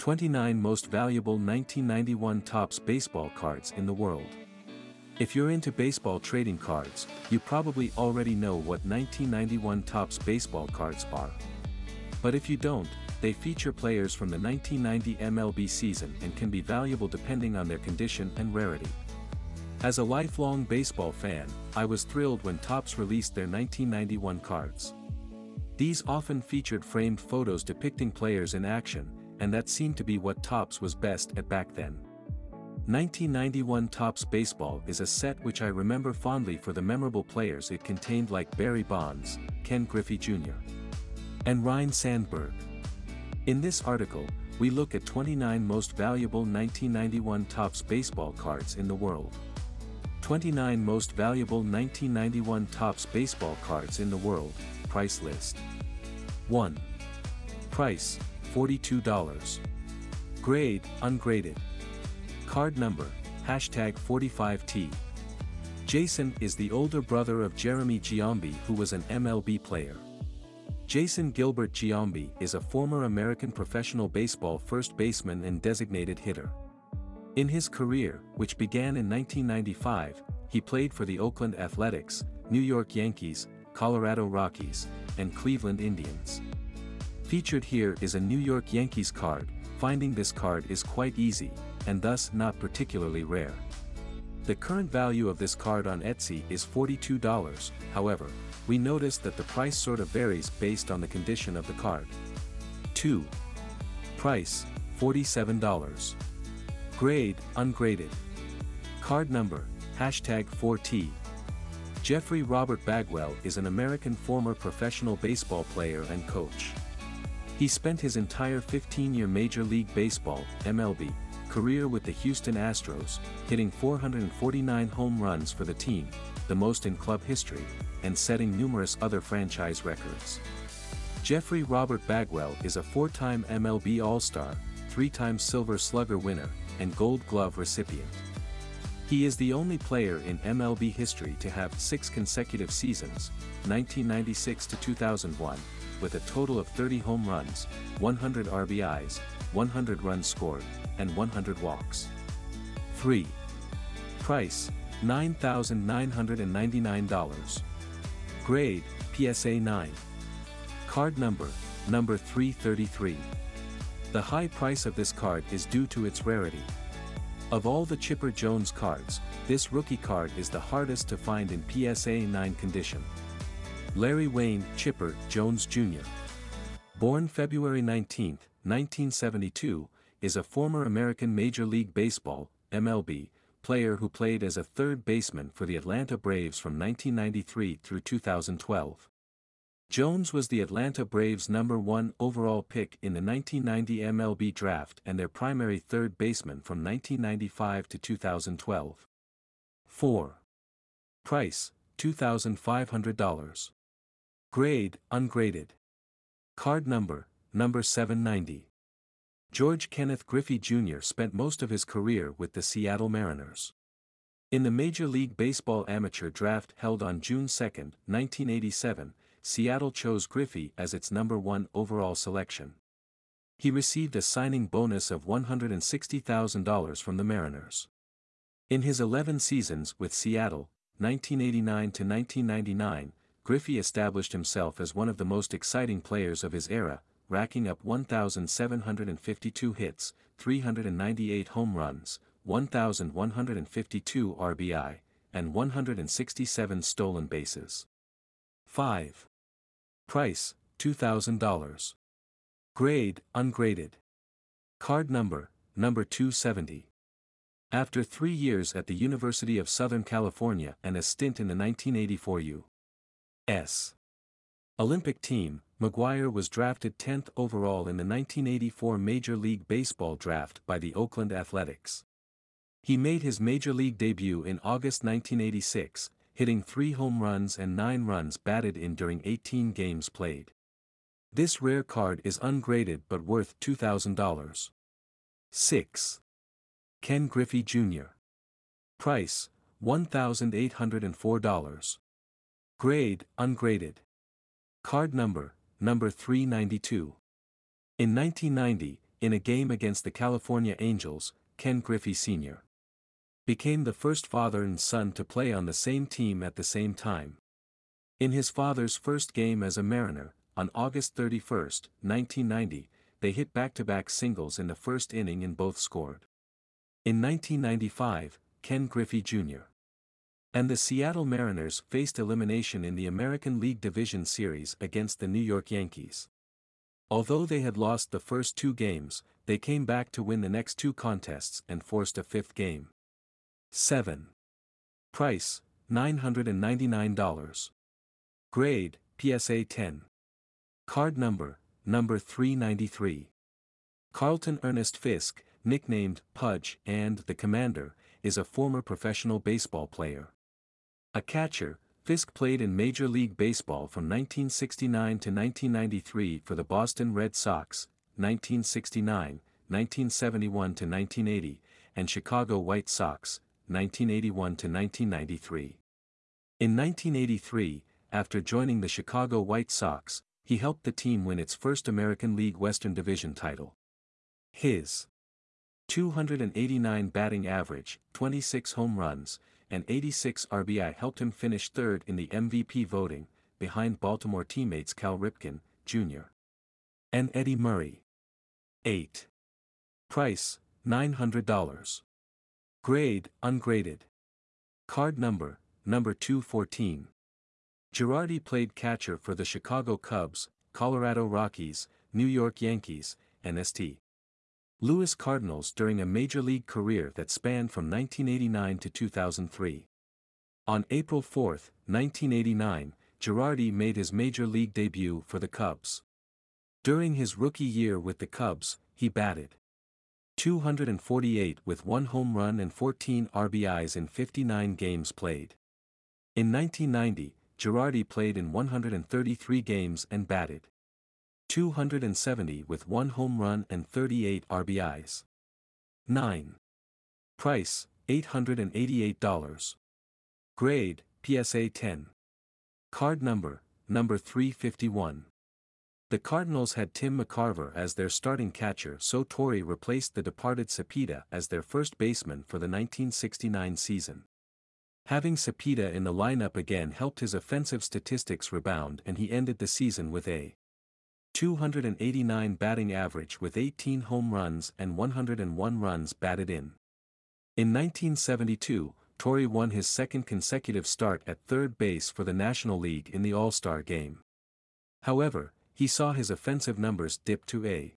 29 Most Valuable 1991 Topps Baseball Cards in the World. If you're into baseball trading cards, you probably already know what 1991 Topps baseball cards are. But if you don't, they feature players from the 1990 MLB season and can be valuable depending on their condition and rarity. As a lifelong baseball fan, I was thrilled when Topps released their 1991 cards. These often featured framed photos depicting players in action, and that seemed to be what Topps was best at back then. 1991 Topps Baseball is a set which I remember fondly for the memorable players it contained, like Barry Bonds, Ken Griffey Jr. and Ryne Sandberg. In this article, we look at 29 most valuable 1991 Topps baseball cards in the world. 29 most valuable 1991 Topps baseball cards in the world, price list. 1. Price, $42. Grade, ungraded. Card number, #45T. Jason is the older brother of Jeremy Giambi, who was an MLB player. Jason Gilbert Giambi is a former American professional baseball first baseman and designated hitter. In his career, which began in 1995, he played for the Oakland Athletics, New York Yankees, Colorado Rockies, and Cleveland Indians. Featured here is a New York Yankees card. Finding this card is quite easy, and thus not particularly rare. The current value of this card on Etsy is $42, however, we notice that the price sort of varies based on the condition of the card. 2. Price, $47. Grade, ungraded. Card number, #4T. Jeffrey Robert Bagwell is an American former professional baseball player and coach. He spent his entire 15-year Major League Baseball (MLB) career with the Houston Astros, hitting 449 home runs for the team, the most in club history, and setting numerous other franchise records. Jeffrey Robert Bagwell is a 4-time MLB All-Star, 3-time Silver Slugger winner, and Gold Glove recipient. He is the only player in MLB history to have 6 consecutive seasons, 1996 to 2001, with a total of 30 home runs, 100 RBIs, 100 runs scored, and 100 walks. 3. Price, $9,999. Grade, PSA 9. Card number, number 333. The high price of this card is due to its rarity. Of all the Chipper Jones cards, this rookie card is the hardest to find in PSA 9 condition. Larry Wayne Chipper Jones Jr., born February 19, 1972, is a former American Major League Baseball (MLB) player who played as a third baseman for the Atlanta Braves from 1993 through 2012. Jones was the Atlanta Braves' #1 overall pick in the 1990 MLB draft and their primary third baseman from 1995 to 2012. 4. Price, $2,500. Grade, ungraded. Card number, number 790. George Kenneth Griffey Jr. spent most of his career with the Seattle Mariners. In the Major League Baseball amateur draft held on June 2, 1987, Seattle chose Griffey as its #1 overall selection. He received a signing bonus of $160,000 from the Mariners. In his 11 seasons with Seattle, 1989 to 1999, Griffey established himself as one of the most exciting players of his era, racking up 1,752 hits, 398 home runs, 1,152 RBI, and 167 stolen bases. 5. Price, $2,000. Grade, ungraded. Card number, number 270. After 3 years at the University of Southern California and a stint in the 1984 U.S. Olympic team, McGwire was drafted 10th overall in the 1984 Major League Baseball draft by the Oakland Athletics. He made his Major League debut in August 1986, hitting 3 home runs and 9 runs batted in during 18 games played. This rare card is ungraded but worth $2,000. 6. Ken Griffey Jr. Price, $1,804. Grade, ungraded. Card number, number 392. In 1990, in a game against the California Angels, Ken Griffey Sr. became the first father and son to play on the same team at the same time. In his father's first game as a Mariner, on August 31, 1990, they hit back-to-back singles in the first inning and both scored. In 1995, Ken Griffey Jr. and the Seattle Mariners faced elimination in the American League Division Series against the New York Yankees. Although they had lost the first two games, they came back to win the next two contests and forced a fifth game. 7. Price, $999. Grade, PSA 10. Card number, number 393. Carlton Ernest Fisk, nicknamed Pudge and the Commander, is a former professional baseball player. A catcher, Fisk played in Major League Baseball from 1969 to 1993 for the Boston Red Sox, 1969, 1971 to 1980, and Chicago White Sox, 1981 to 1993. In 1983, after joining the Chicago White Sox, he helped the team win its first American League Western Division title. His .289 batting average, 26 home runs, and 86 RBI helped him finish third in the MVP voting, behind Baltimore teammates Cal Ripken, Jr. and Eddie Murray. 8. Price, $900. Grade, ungraded. Card number, number 214. Girardi played catcher for the Chicago Cubs, Colorado Rockies, New York Yankees, and St. Louis Cardinals during a major league career that spanned from 1989 to 2003. On April 4, 1989, Girardi made his major league debut for the Cubs. During his rookie year with the Cubs, he batted .248 with 1 home run and 14 RBIs in 59 games played. In 1990, Girardi played in 133 games and batted .270 with 1 home run and 38 RBIs. 9. Price, $888. Grade, PSA 10. Card number, number 351. The Cardinals had Tim McCarver as their starting catcher, so Torre replaced the departed Cepeda as their first baseman for the 1969 season. Having Cepeda in the lineup again helped his offensive statistics rebound, and he ended the season with a .289 batting average with 18 home runs and 101 runs batted in. In 1972, Torre won his second consecutive start at third base for the National League in the All-Star Game. However, he saw his offensive numbers dip to a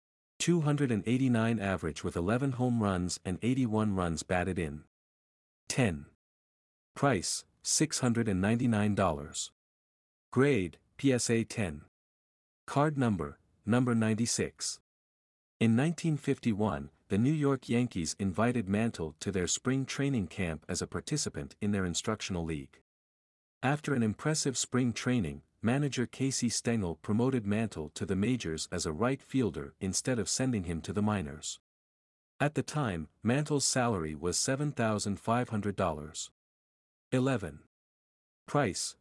.289 average with 11 home runs and 81 runs batted in. 10. Price, $699. Grade, PSA 10. Card number, number 96. In 1951, the New York Yankees invited Mantle to their spring training camp as a participant in their instructional league. After an impressive spring training, manager Casey Stengel promoted Mantle to the majors as a right fielder instead of sending him to the minors. At the time, Mantle's salary was $7,500. 11. Price,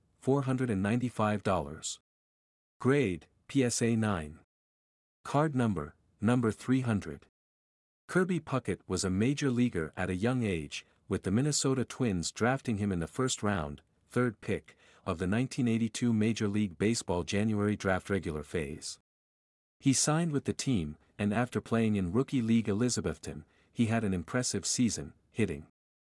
$495. Grade, PSA 9. Card number, number 300. Kirby Puckett was a major leaguer at a young age, with the Minnesota Twins drafting him in the first round, third pick, of the 1982 Major League Baseball January draft regular phase. He signed with the team, and after playing in Rookie League Elizabethton, he had an impressive season, hitting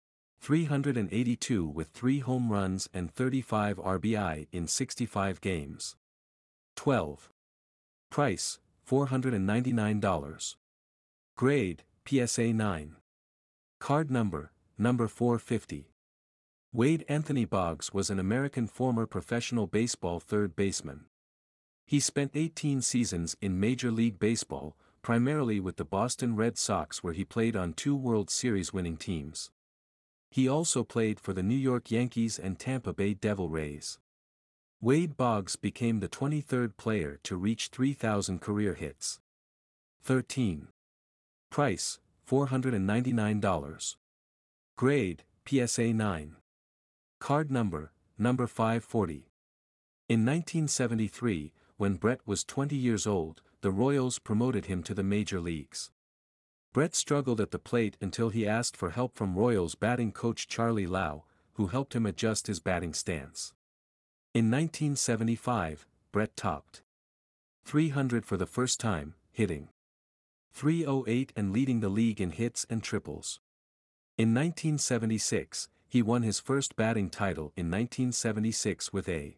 .382 with 3 home runs and 35 RBI in 65 games. 12. Price, $499. Grade, PSA 9. Card number, number 450. Wade Anthony Boggs was an American former professional baseball third baseman. He spent 18 seasons in Major League Baseball, primarily with the Boston Red Sox, where he played on 2 World Series winning teams. He also played for the New York Yankees and Tampa Bay Devil Rays. Wade Boggs became the 23rd player to reach 3,000 career hits. 13. Price, $499. Grade, PSA 9. Card number, number 540. In 1973, when Brett was 20 years old, the Royals promoted him to the major leagues. Brett struggled at the plate until he asked for help from Royals batting coach Charlie Lau, who helped him adjust his batting stance. In 1975, Brett topped 300 for the first time, hitting .308 and leading the league in hits and triples. In 1976, he won his first batting title in 1976 with a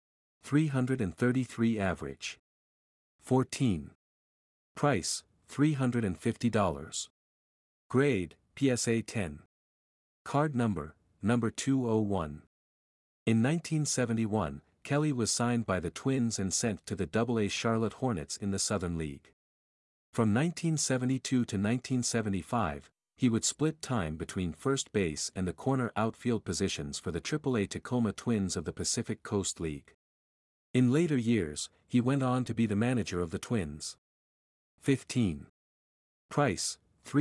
.333 average. 14. Price, $350. Grade, PSA 10. Card number, number 201. In 1971, Kelly was signed by the Twins and sent to the AA Charlotte Hornets in the Southern League. From 1972 to 1975, he would split time between first base and the corner outfield positions for the AAA Tacoma Twins of the Pacific Coast League. In later years, he went on to be the manager of the Twins. 15. Price,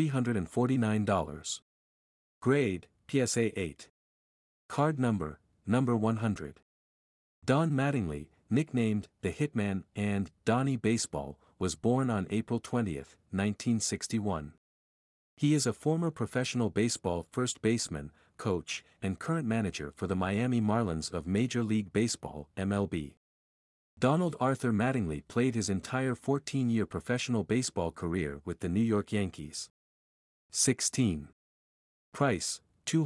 $349. Grade, PSA 8. Card number, number 100. Don Mattingly, nicknamed the Hitman and Donnie Baseball, was born on April 20, 1961. He is a former professional baseball first baseman, coach, and current manager for the Miami Marlins of Major League Baseball, MLB. Donald Arthur Mattingly played his entire 14-year professional baseball career with the New York Yankees. 16. Price,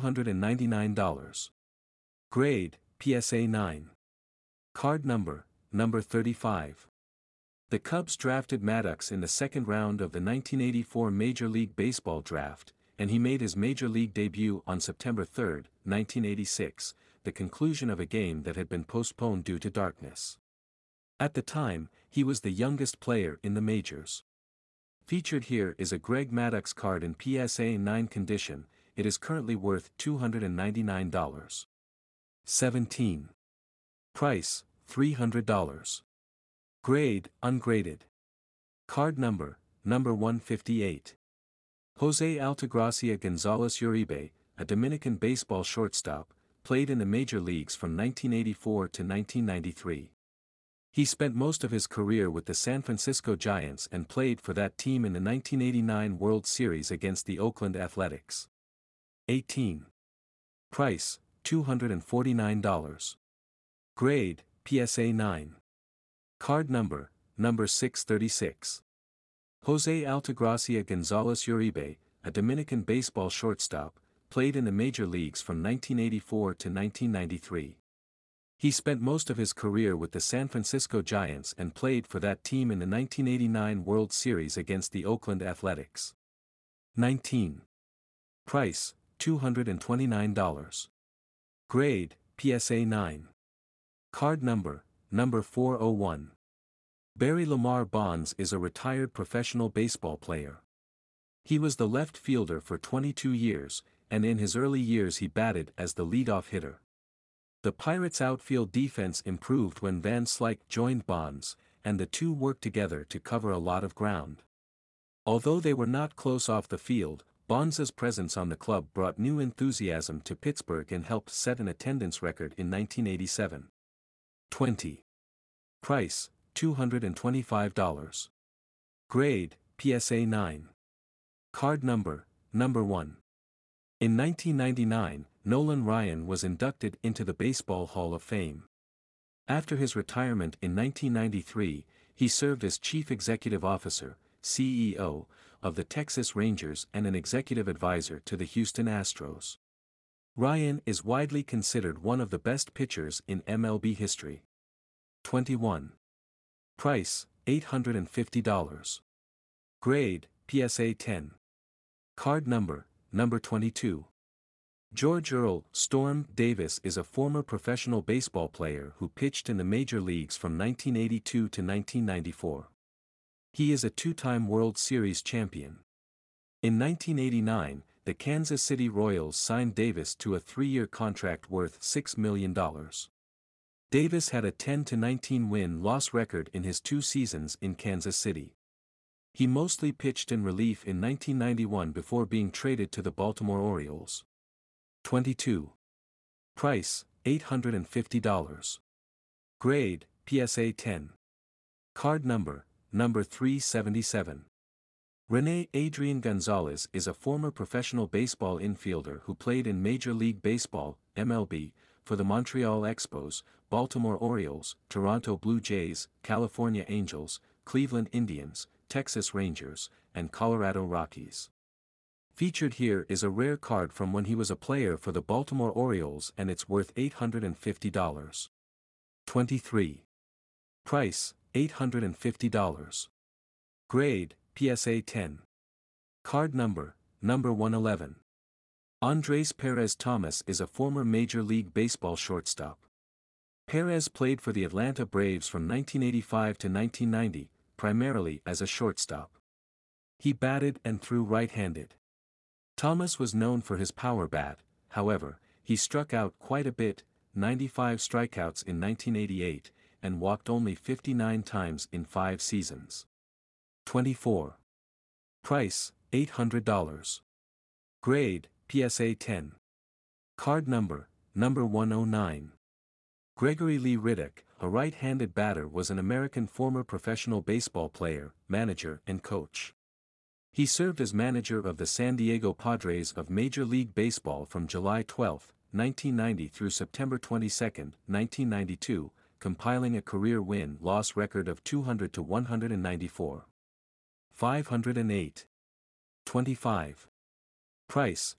$299. Grade, PSA 9. Card number, number 35. The Cubs drafted Maddox in the second round of the 1984 Major League Baseball draft, and he made his Major League debut on September 3, 1986, the conclusion of a game that had been postponed due to darkness. At the time, he was the youngest player in the majors. Featured here is a Greg Maddux card in PSA 9 condition. It is currently worth $299. 17. Price, $300. Grade, ungraded. Card number, number 158. Jose Altagracia Gonzalez Uribe, a Dominican baseball shortstop, played in the major leagues from 1984 to 1993. He spent most of his career with the San Francisco Giants and played for that team in the 1989 World Series against the Oakland Athletics. 18. Price, $249. Grade, PSA 9. Card number, number 636. Jose Altagracia Gonzalez Uribe, a Dominican baseball shortstop, played in the major leagues from 1984 to 1993. He spent most of his career with the San Francisco Giants and played for that team in the 1989 World Series against the Oakland Athletics. 19. Price, $229. Grade, PSA 9. Card number, number 401. Barry Lamar Bonds is a retired professional baseball player. He was the left fielder for 22 years, and in his early years he batted as the leadoff hitter. The Pirates' outfield defense improved when Van Slyke joined Bonds, and the two worked together to cover a lot of ground. Although they were not close off the field, Bonds' presence on the club brought new enthusiasm to Pittsburgh and helped set an attendance record in 1987. 20. Price, $225. Grade, PSA 9. Card number, number 1. In 1999, Nolan Ryan was inducted into the Baseball Hall of Fame. After his retirement in 1993, he served as Chief Executive Officer, CEO, of the Texas Rangers and an executive advisor to the Houston Astros. Ryan is widely considered one of the best pitchers in MLB history. 21. Price, $850. Grade, PSA 10. Card number, number 22. George Earl "Storm" Davis is a former professional baseball player who pitched in the major leagues from 1982 to 1994. He is a two-time World Series champion. In 1989, the Kansas City Royals signed Davis to a 3-year contract worth $6 million. Davis had a 10-19 win-loss record in his 2 seasons in Kansas City. He mostly pitched in relief in 1991 before being traded to the Baltimore Orioles. 22. Price, $850. Grade, PSA 10. Card number, number 377. René Adrian Gonzalez is a former professional baseball infielder who played in Major League Baseball, MLB, for the Montreal Expos, Baltimore Orioles, Toronto Blue Jays, California Angels, Cleveland Indians, Texas Rangers, and Colorado Rockies. Featured here is a rare card from when he was a player for the Baltimore Orioles and it's worth $850. 23. Price, $850. Grade, PSA 10. Card number, number 111. Andrés Perez Thomas is a former Major League Baseball shortstop. Perez played for the Atlanta Braves from 1985 to 1990, primarily as a shortstop. He batted and threw right-handed. Thomas was known for his power bat, however, he struck out quite a bit, 95 strikeouts in 1988, and walked only 59 times in 5 seasons. 24. Price, $800. Grade, PSA 10. Card number, number 109. Gregory Lee Riddick, a right-handed batter, was an American former professional baseball player, manager and coach. He served as manager of the San Diego Padres of Major League Baseball from July 12, 1990 through September 22, 1992, compiling a career win-loss record of 200 to 194. 508. 25. Price,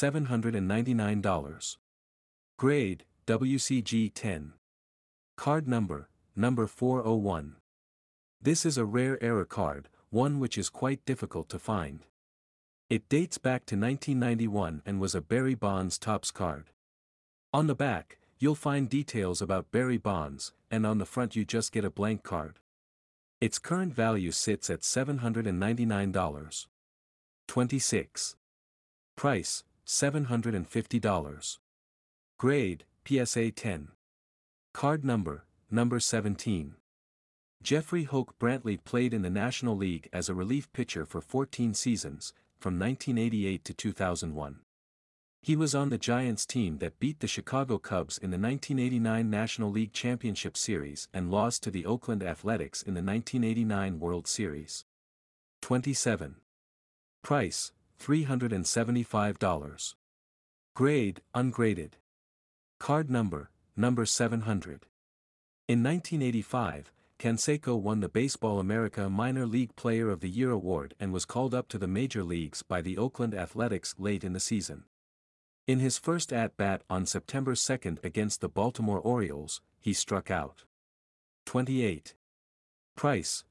$799. Grade, WCG 10. Card number, number 401. This is a rare error card, one which is quite difficult to find. It dates back to 1991 and was a Barry Bonds Topps card. On the back, you'll find details about Barry Bonds, and on the front you just get a blank card. Its current value sits at $799. 26. Price, $750. Grade, PSA 10. Card number, number 17. Jeffrey Hoke Brantley played in the National League as a relief pitcher for 14 seasons, from 1988 to 2001. He was on the Giants team that beat the Chicago Cubs in the 1989 National League Championship Series and lost to the Oakland Athletics in the 1989 World Series. 27. Price, $375. Grade, ungraded. Card number, number 700. In 1985, Canseco won the Baseball America Minor League Player of the Year award and was called up to the major leagues by the Oakland Athletics late in the season. In his first at-bat on September 2 against the Baltimore Orioles, he struck out. 28. Price,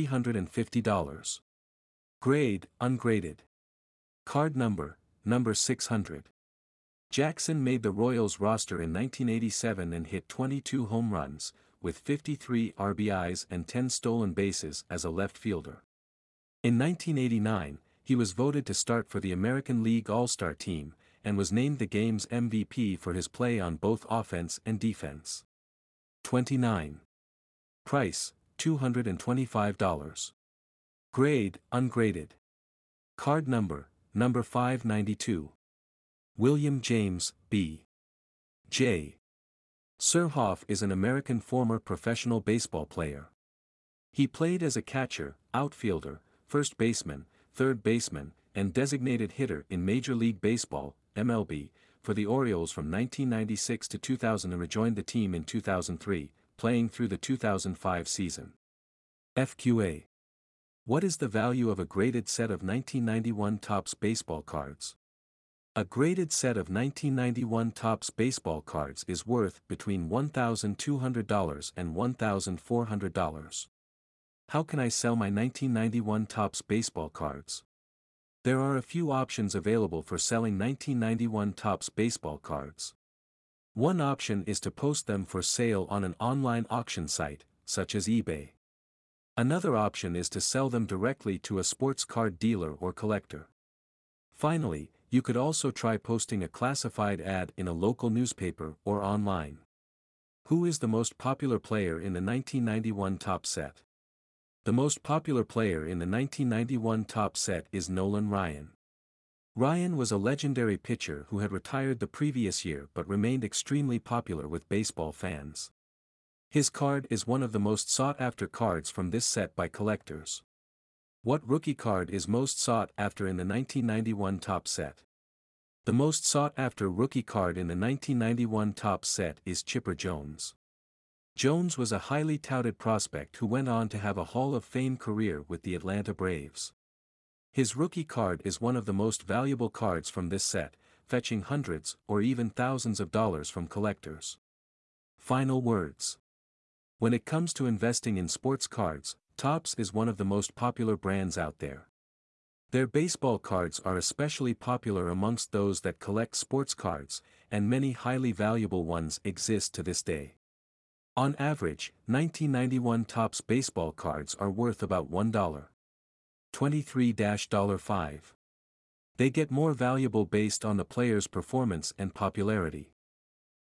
$350. Grade, ungraded. Card number, number 600. Jackson made the Royals roster in 1987 and hit 22 home runs, with 53 RBIs and 10 stolen bases as a left fielder. In 1989, he was voted to start for the American League All-Star team, and was named the game's MVP for his play on both offense and defense. 29. Price, $225. Grade, ungraded. Card number, number 592. William James, B. J. Surhoff is an American former professional baseball player. He played as a catcher, outfielder, first baseman, third baseman, and designated hitter in Major League Baseball, MLB, for the Orioles from 1996 to 2000 and rejoined the team in 2003, playing through the 2005 season. FQA. What is the value of a graded set of 1991 Topps baseball cards? A graded set of 1991 Topps baseball cards is worth between $1,200 and $1,400. How can I sell my 1991 Topps baseball cards? There are a few options available for selling 1991 Topps baseball cards. One option is to post them for sale on an online auction site, such as eBay. Another option is to sell them directly to a sports card dealer or collector. Finally, you could also try posting a classified ad in a local newspaper or online. Who is the most popular player in the 1991 Topps set? The most popular player in the 1991 Topps set is Nolan Ryan. Ryan was a legendary pitcher who had retired the previous year but remained extremely popular with baseball fans. His card is one of the most sought-after cards from this set by collectors. What rookie card is most sought after in the 1991 Topps set? The most sought-after rookie card in the 1991 Topps set is Chipper Jones. Jones was a highly touted prospect who went on to have a Hall of Fame career with the Atlanta Braves. His rookie card is one of the most valuable cards from this set, fetching hundreds or even thousands of dollars from collectors. Final words. When it comes to investing in sports cards, Topps is one of the most popular brands out there. Their baseball cards are especially popular amongst those that collect sports cards, and many highly valuable ones exist to this day. On average, 1991 Topps baseball cards are worth about $1.23-$5. They get more valuable based on the player's performance and popularity.